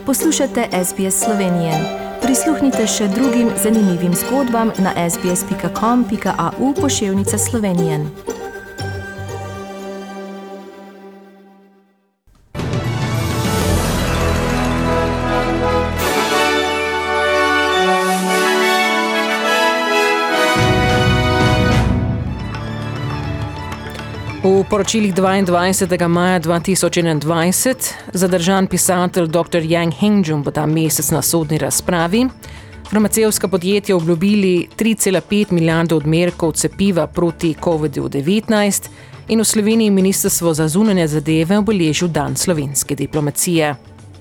Poslušate SBS Slovenije. Prisluhnite še drugim zanimivim zgodbam na sbs.com.au/Slovenije. V poročilih 22. maja 2021 zadržan pisatelj dr. Yang Hengjun bo ta mesec na sodni razpravi. Farmacevtska podjetja obljubili 3,5 milijarde odmerkov cepiva proti COVID-19 in v Sloveniji Ministrstvo za zunanje zadeve obeležil dan slovenske diplomacije.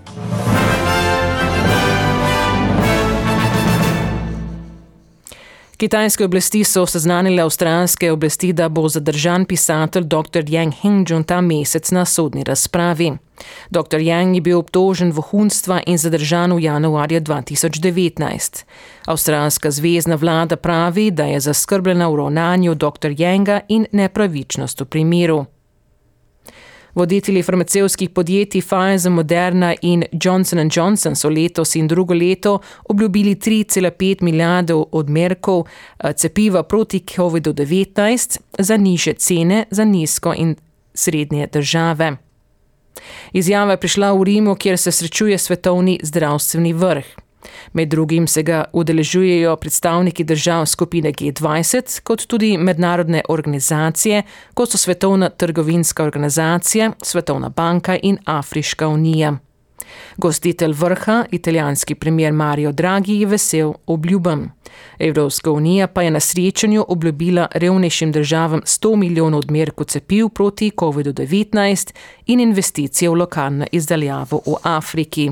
Kitajske oblasti so seznanile avstralske oblasti, da bo zadržan pisatelj dr. Yang Hengjun ta mesec na sodni razpravi. Dr. Yang je bil obtožen vohunstva in zadržan v januarju 2019. Avstralska zvezna vlada pravi, da je zaskrbljena v ravnanju dr. Yanga in nepravičnost v primeru. Voditelji farmacevtskih podjetij Pfizer, Moderna in Johnson & Johnson so letos in drugo leto obljubili 3,5 milijarde odmerkov cepiva proti COVID-19 za nižje cene za nizko in srednje države. Izjava je prišla v Rimu, kjer se srečuje svetovni zdravstveni vrh. Med drugim se ga udeležujejo predstavniki držav skupine G20, kot tudi mednarodne organizacije, kot so Svetovna trgovinska organizacija, Svetovna banka in Afriška unija. Gostitelj vrha, italijanski premier Mario Draghi, je vesel obljubam. Evropska unija pa je na srečanju obljubila revnejšim državam 100 milijonov odmerkov cepiv proti COVID-19 in investicije v lokalno izdaljavo v Afriki.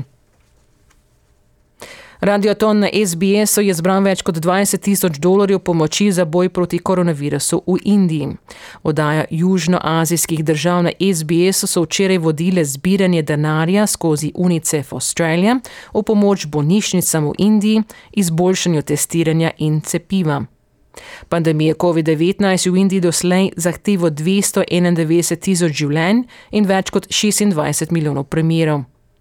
Radioton na SBS-u je zbral več kot $20,000 pomoči za boj proti koronavirusu v Indiji. Oddaja južnoazijskih držav na SBS-u so včeraj vodile zbiranje denarja skozi UNICEF Australia v pomoč bolnišnicam v Indiji, izboljšanju testiranja in cepiva. Pandemija COVID-19 v Indiji doslej zahtevo 291,000 življenj in več kot 26 milijonov primerov.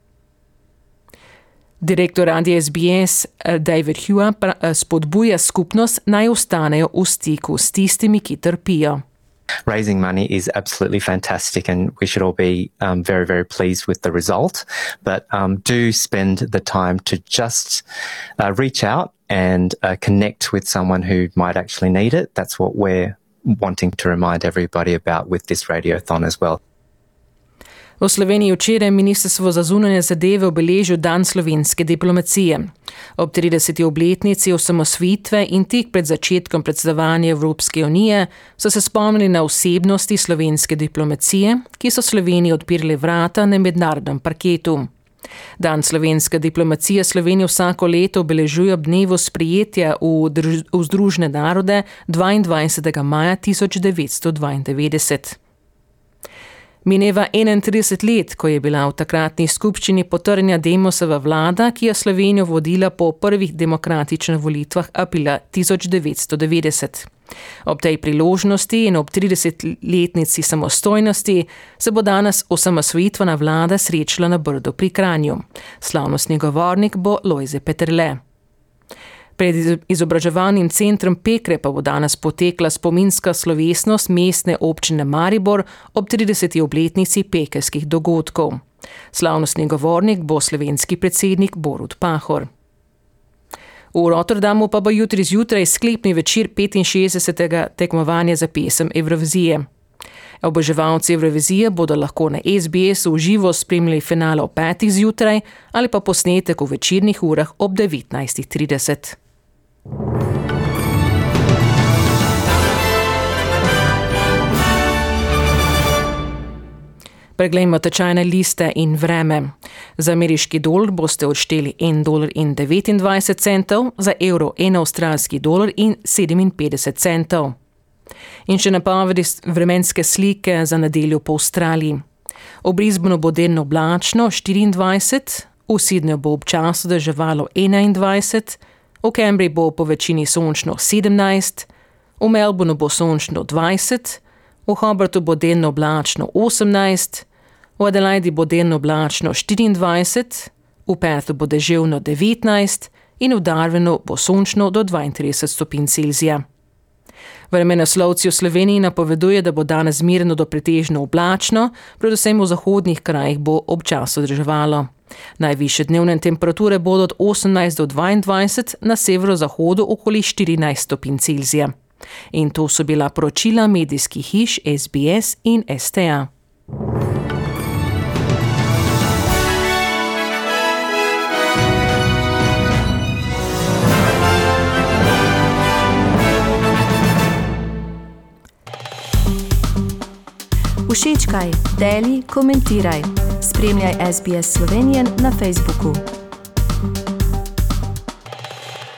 Direktor radia SBS David Hua spodbuja skupnost naj ostanejo v stiku s tistimi, ki trpijo. Raising money is absolutely fantastic and we should all be very, very pleased with the result. But do spend the time to just reach out and connect with someone who might actually need it. That's what we're wanting to remind everybody about with this radiothon as well. V Sloveniji včeraj Ministrstvo za zunanje zadeve obeležil dan slovenske diplomacije. Ob 30. obletnici osamosvojitve in tik pred začetkom predsedovanja Evropske unije so se spomnili na osebnosti slovenske diplomacije, ki so Sloveniji odpirali vrata na mednarodnem parketu. Dan slovenske diplomacije Slovenija vsako leto obeležuje ob dnevu sprejetja v Združene narode 22. maja 1992. Mineva 31 let, ko je bila v takratni skupščini potrjena Demosova vlada, ki je Slovenijo vodila po prvih demokratičnih volitvah aprila 1990. Ob tej priložnosti in ob 30-letnici samostojnosti se bo danes osamosvojitvena vlada srečala na Brdu pri Kranju. Slavnostni govornik bo Lojze Peterle. Pred izobraževalnim centrom Pekre pa bo danes potekla spominska slovesnost mestne občine Maribor ob 30. obletnici pekrskih dogodkov. Slavnostni govornik bo slovenski predsednik Borut Pahor. V Rotterdamu pa bo jutri zjutraj sklepni večer 65. tekmovanja za pesem Evrovizije. Oboževalci Evrovizije bodo lahko na SBS v živo spremljali finale ob 5. zjutraj ali pa posnetek v večernih urah ob 19:30. Preglejmo tečajne liste in vreme. Za ameriški dolar boste odšteli $1,29, za evro $1,57. In še napovedi vremenske slike za nedeljo po Avstraliji. V Brisbaneu bo delno oblačno 24, v Sydneyju bo občasno deževalo 21, v Canberri bo po večini sončno 17, v Melbourneu bo sončno 20, v Hobartu bo delno oblačno 18, v Adelaidi bo delno oblačno 24, V Perthu bo deževno 19 in v Darwinu bo sončno do 32 stopinj Celzija. Vremenoslovci v Sloveniji napoveduje, da bo danes zmerno do pretežno oblačno, predvsem v zahodnih krajih bo občasno deževalo. Najvišje dnevne temperature bodo od 18 do 22, na severozahodu okoli 14 stopinj Celzija. In to so bila poročila medijskih hiš SBS in STA. Všečkaj, deli, komentiraj. Spremljaj SBS Slovenijo na Facebooku.